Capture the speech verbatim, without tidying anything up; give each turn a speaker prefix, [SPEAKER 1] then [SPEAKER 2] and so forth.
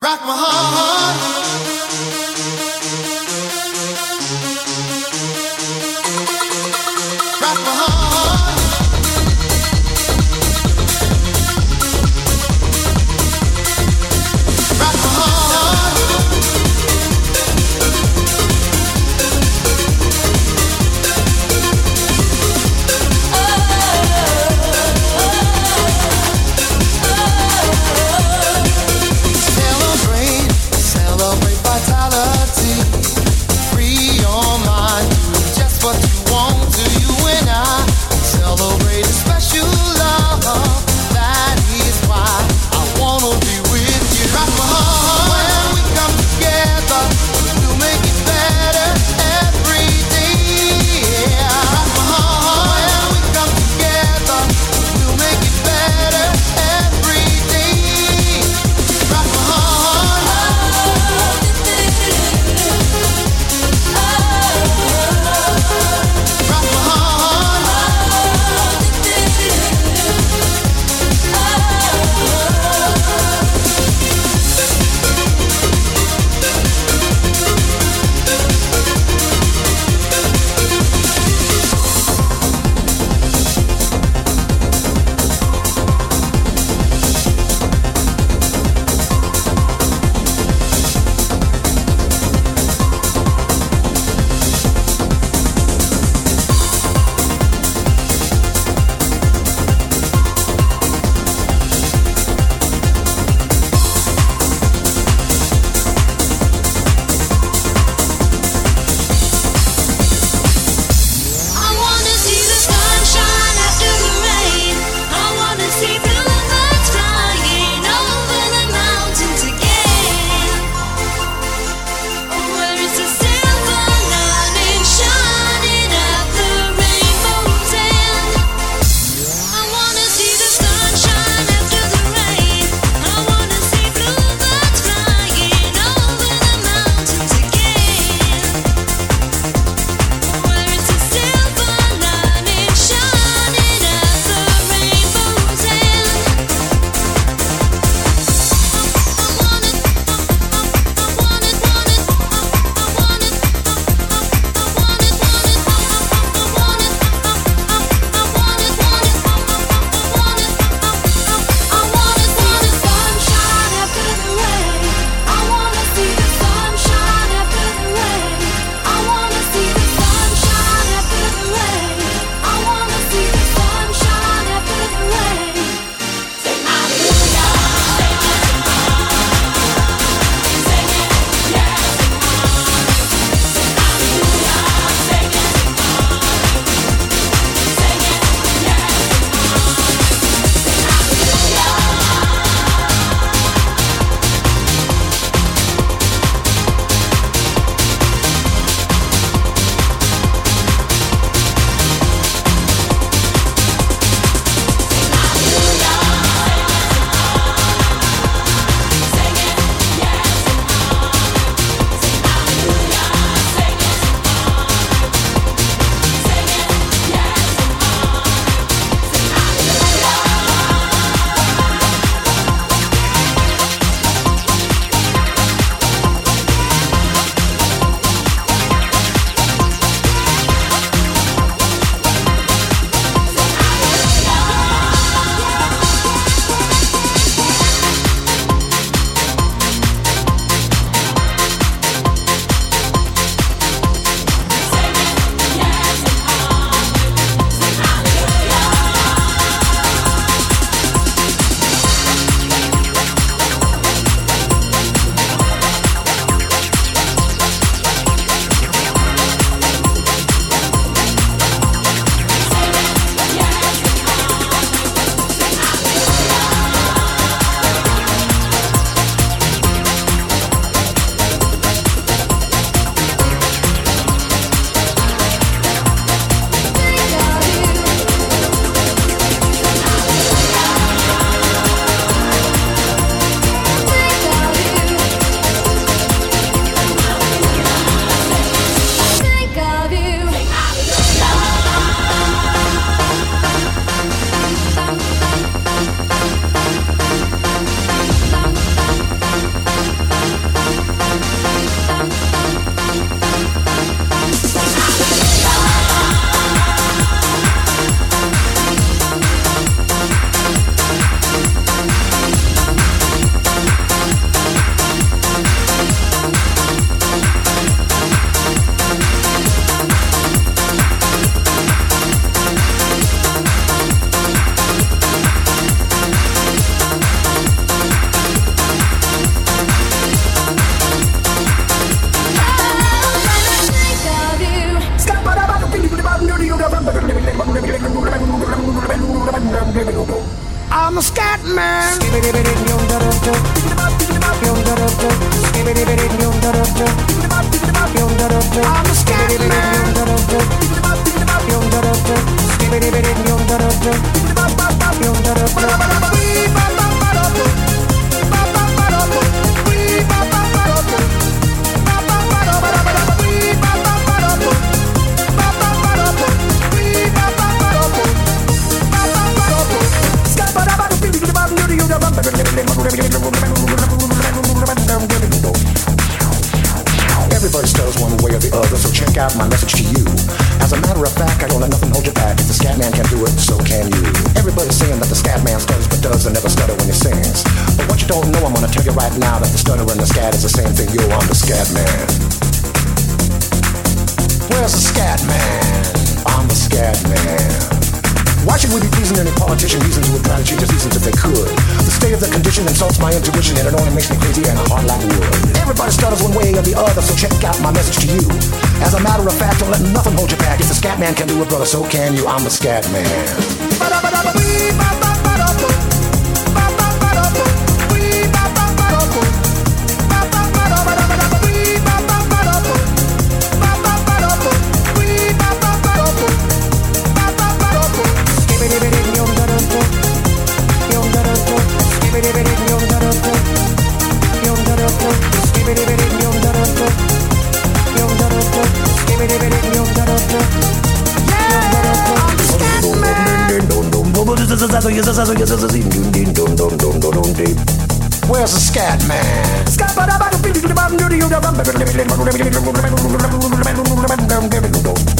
[SPEAKER 1] rock my heart. Rock my heart. Rock my heart. Celebrate
[SPEAKER 2] out my message to you. As a matter of fact, I don't let nothing hold you back. If the scat man can do it, so can you. Everybody's saying that the scat man stutters but does and never stutter when he sings. But what you don't know, I'm gonna tell you right now that the stutter and the scat is the same thing. Yo, I'm the scat man. Where's the scat man? I'm the scat man. Why should we be pleasing any politician? Reasons who would try to change the seasons if they could. The state of the condition insults my intuition, and it only makes me crazy and hard like wood. Everybody stutters one way or the other, so check out my message to you. As a matter of fact, don't let nothing hold you back. If the scat man can do it, brother, so can you. I'm the scat man. Where's the scat man?